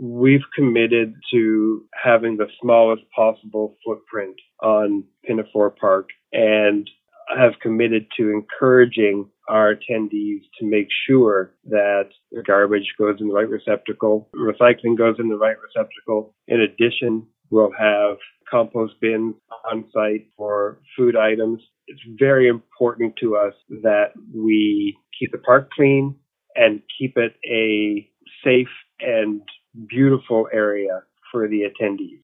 we've committed to having the smallest possible footprint on Pinafore Park and have committed to encouraging our attendees to make sure that the garbage goes in the right receptacle, recycling goes in the right receptacle. In addition, we'll have compost bins on site for food items. It's very important to us that we keep the park clean and keep it a safe and beautiful area for the attendees.